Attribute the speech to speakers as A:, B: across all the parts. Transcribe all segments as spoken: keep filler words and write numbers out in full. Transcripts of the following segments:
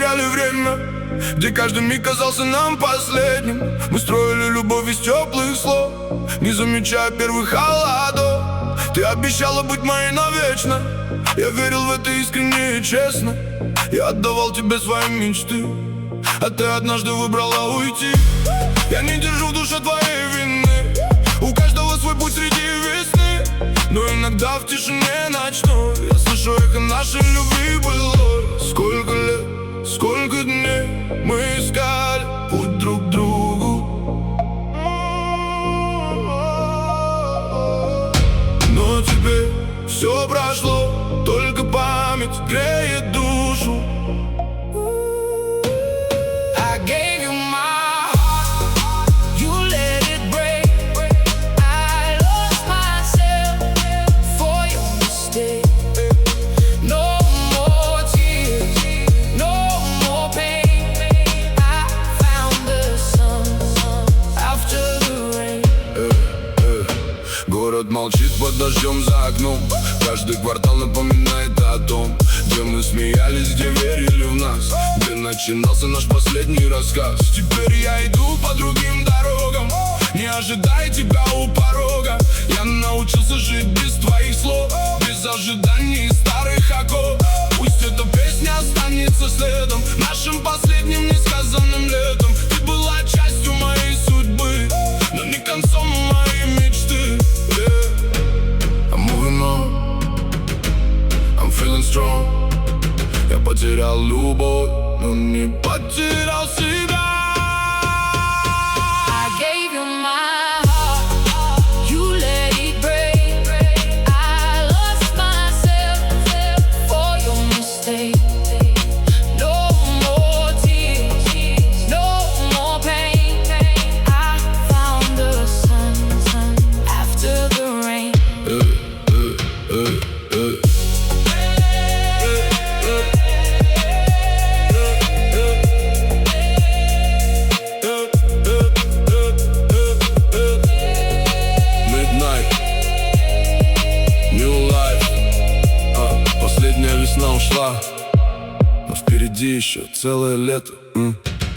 A: теряли время, где каждый миг казался нам последним. Мы строили любовь из теплых слов, не замечая первых холодов. Ты обещала быть моей навечно, я верил в это искренне и честно. Я отдавал тебе свои мечты, а ты однажды выбрала уйти. Я не держу в душе твоей вины, у каждого свой путь среди весны. Но иногда в тишине ночной я слышу эхо нашей любви былой. Сколько лет, сколько дней мы искали путь друг к другу, но теперь все прошло, только память греет душу. Город молчит под дождем за окном, каждый квартал напоминает о том, где мы смеялись, где верили в нас, где начинался наш последний рассказ. Теперь я иду по другим дорогам, не ожидая тебя у порога. Я научился жить без твоих слов, без ожиданий старых оков. Пусть эта песня останется следом, нашим последним несказанным летом. Ты была частью моей судьбы, но не концом моей мечты. I'm feeling strong. Я потерял любовь, но не потерял себя.
B: I gave you my heart, you let it break. I lost myself for your mistake. No more tears, no more pain. I found the sun after the rain.
A: uh, uh, uh, uh. Последняя весна ушла, но впереди еще целое лето. м.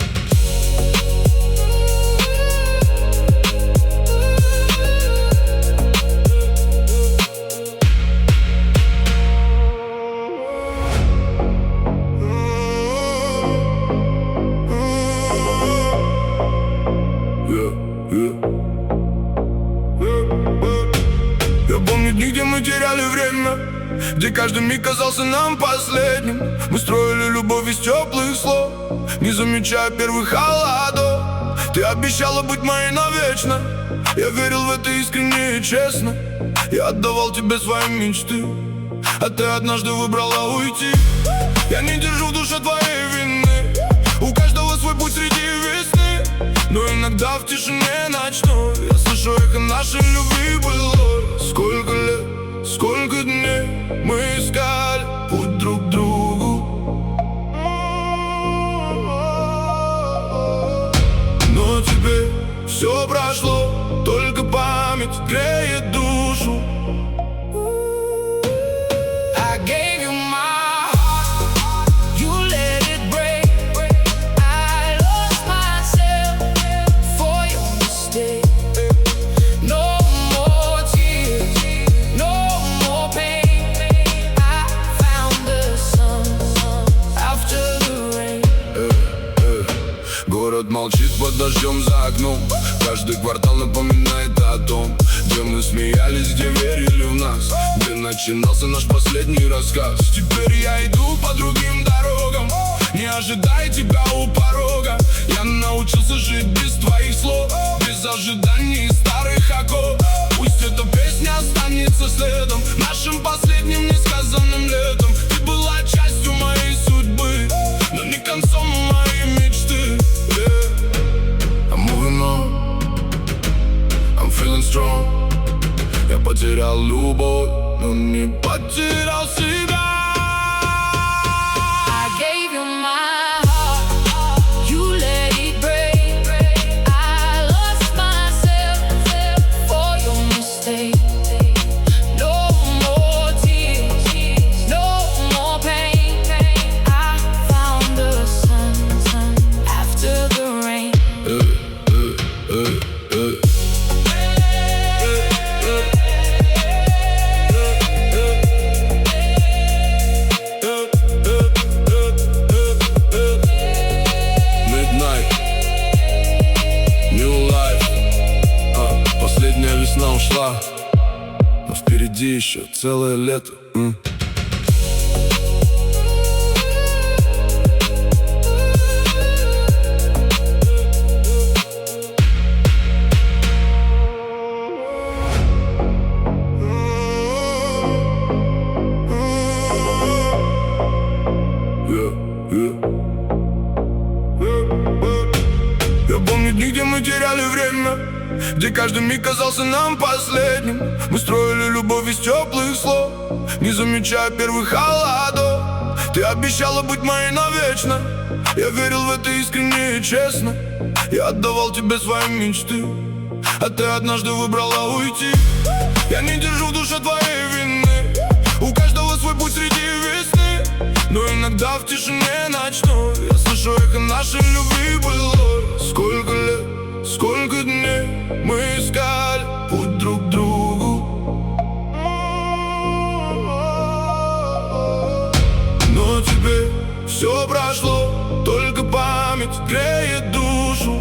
A: Я помню дни, где мы теряли время, где каждый миг казался нам последним. Мы строили любовь из теплых слов, не замечая первых холодов. Ты обещала быть моей навечно, я верил в это искренне и честно. Я отдавал тебе свои мечты, а ты однажды выбрала уйти. Я не держу в душе твоей вины, у каждого свой путь среди весны. Но иногда в тишине ночной я слышу эхо нашей любви былой. Сколько лет, сколько дней мы искали путь друг к другу, но теперь все прошло, только память греет душу.
B: I gave you my heart, you let it break. I lost myself for your mistake. No more tears, no more pain. I found the sun after the rain.
A: э, э. Город молчит под дождем за окном, каждый квартал напоминает о том, где мы смеялись, где верили в нас, где начинался наш последний рассказ. Теперь я иду по другим дорогам, не ожидая тебя у порога. Я научился жить без твоих слов, без ожиданий старых оков. Пусть эта песня останется следом, нашим последним несказанным летом. Ты была частью моей судьбы, но не концом моей мечты. yeah. I'm moving on, I'm feeling strong. Я потерял любовь, но не потерял себя.
B: I gave you my heart, you let it break. I lost myself for your mistake. No more tears, no more pain. I found the sun.
A: ушла, но впереди еще целое лето. м. Я помню дни, где мы теряли время, где каждый миг казался нам последним. Мы строили любовь из теплых слов, не замечая первых холодов. Ты обещала быть моей навечно, я верил в это искренне и честно. Я отдавал тебе свои мечты, а ты однажды выбрала уйти. Я не держу в душе твоей вины, у каждого свой путь среди весны. Но иногда в тишине ночной я слышу эхо нашей любви былой. Сколько лет, сколько дней мы искали путь друг к другу, но теперь все прошло, только память греет душу.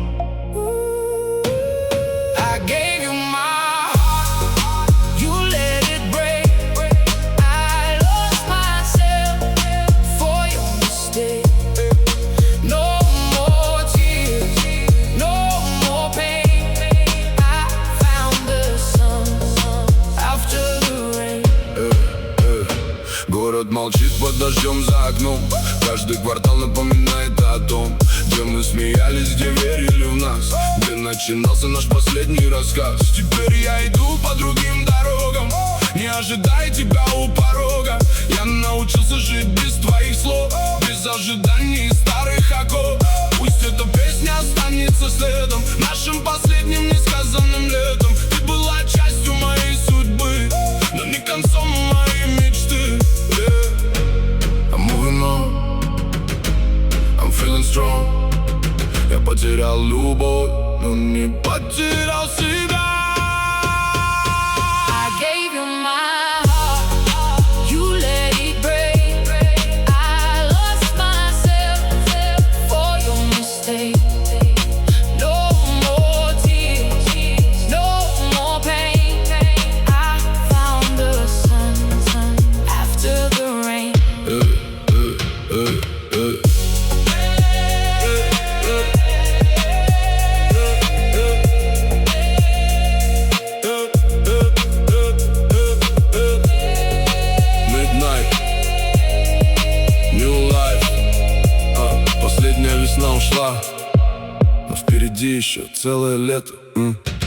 B: I gave you my heart, you let it break. I lost myself for your mistake. No more tears, no more pain. I found the sun after the rain.
A: Э, э, Город молчит под дождем за окном, каждый квартал напоминает о том, где мы смеялись, где верили в нас, где начинался наш последний рассказ. Теперь я иду по другим дорогам, не ожидая тебя у порога. Я научился жить без твоих слов, без ожиданий старых оков. Пусть эта песня останется следом, нашим последним несказанным летом. Ты была частью моей судьбы, но не концом моей мечты. Yeah. I'm moving on, I'm feeling strong. Я потерял любовь, но не потерял себя.
B: I gave you my heart, you let it break. I lost myself for your mistake. No more tears, no more pain. I found the sun after the rain.
A: Э, э, э, э. Последняя весна ушла, но впереди еще целое лето. м.